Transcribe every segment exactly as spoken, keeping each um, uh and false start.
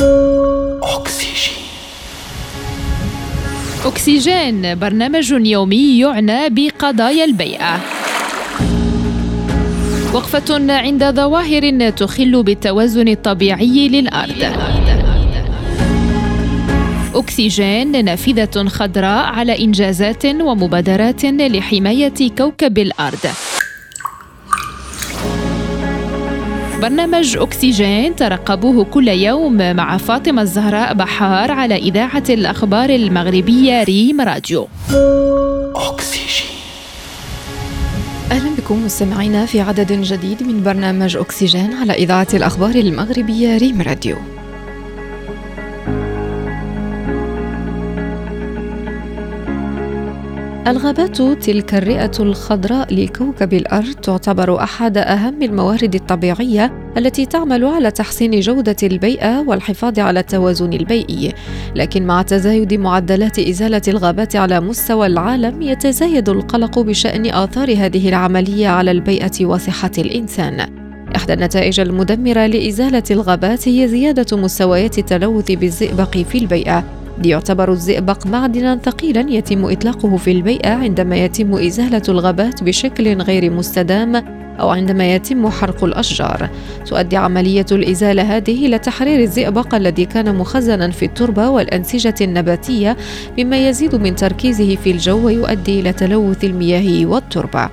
أكسجين. أكسجين برنامج يومي يعنى بقضايا البيئة. وقفة عند ظواهر تخل بالتوازن الطبيعي للأرض. أكسجين نافذة خضراء على إنجازات ومبادرات لحماية كوكب الأرض. برنامج أكسجين ترقبوه كل يوم مع فاطمة الزهراء بحار على إذاعة الأخبار المغربية ريم راديو. أكسجين. أهلا بكم مستمعينا في عدد جديد من برنامج أكسجين على إذاعة الأخبار المغربية ريم راديو. الغابات تلك الرئة الخضراء لكوكب الأرض تعتبر أحد أهم الموارد الطبيعية التي تعمل على تحسين جودة البيئة والحفاظ على التوازن البيئي، لكن مع تزايد معدلات إزالة الغابات على مستوى العالم يتزايد القلق بشأن آثار هذه العملية على البيئة وصحة الإنسان. إحدى النتائج المدمرة لإزالة الغابات هي زيادة مستويات التلوث بالزئبق في البيئة. يعتبر الزئبق معدناً ثقيلاً يتم إطلاقه في البيئة عندما يتم إزالة الغابات بشكل غير مستدام أو عندما يتم حرق الأشجار. تؤدي عملية الإزالة هذه إلى تحرير الزئبق الذي كان مخزناً في التربة والأنسجة النباتية، مما يزيد من تركيزه في الجو ويؤدي إلى تلوث المياه والتربة.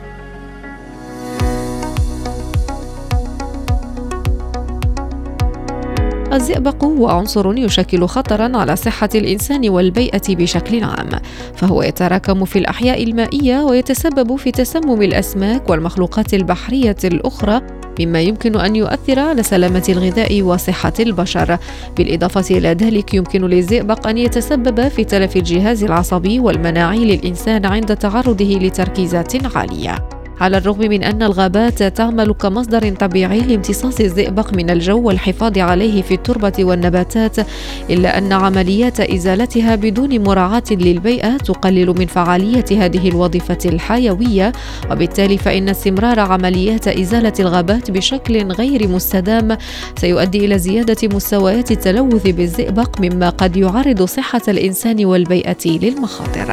الزئبق هو عنصر يشكل خطراً على صحة الإنسان والبيئة بشكل عام، فهو يتراكم في الأحياء المائية ويتسبب في تسمم الأسماك والمخلوقات البحرية الأخرى، مما يمكن أن يؤثر على سلامة الغذاء وصحة البشر. بالإضافة إلى ذلك يمكن للزئبق أن يتسبب في تلف الجهاز العصبي والمناعي للإنسان عند تعرضه لتركيزات عالية. على الرغم من أن الغابات تعمل كمصدر طبيعي لامتصاص الزئبق من الجو والحفاظ عليه في التربة والنباتات، إلا أن عمليات إزالتها بدون مراعاة للبيئة تقلل من فعالية هذه الوظيفة الحيوية، وبالتالي فإن استمرار عمليات إزالة الغابات بشكل غير مستدام سيؤدي إلى زيادة مستويات التلوث بالزئبق، مما قد يعرض صحة الإنسان والبيئة للمخاطر.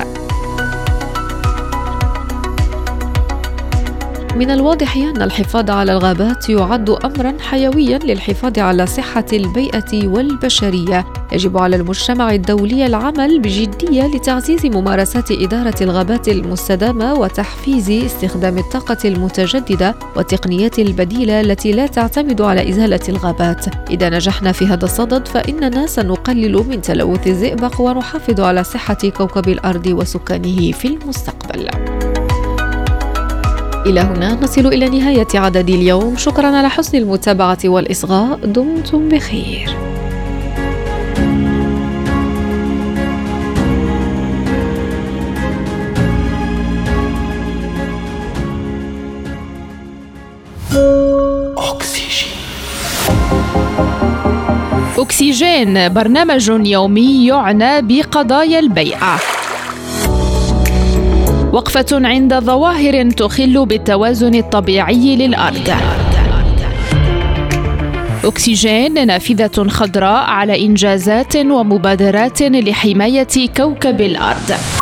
من الواضح أن الحفاظ على الغابات يعد أمراً حيوياً للحفاظ على صحة البيئة والبشرية. يجب على المجتمع الدولي العمل بجدية لتعزيز ممارسات إدارة الغابات المستدامة وتحفيز استخدام الطاقة المتجددة والتقنيات البديلة التي لا تعتمد على إزالة الغابات. إذا نجحنا في هذا الصدد فإننا سنقلل من تلوث الزئبق ونحافظ على صحة كوكب الأرض وسكانه في المستقبل. إلى هنا نصل إلى نهاية عدد اليوم. شكرا على حسن المتابعة والإصغاء. دمتم بخير. أكسجين. أكسجين برنامج يومي يعنى بقضايا البيئة. وقفة عند ظواهر تخل بالتوازن الطبيعي للأرض. أكسجين نافذة خضراء على إنجازات ومبادرات لحماية كوكب الأرض.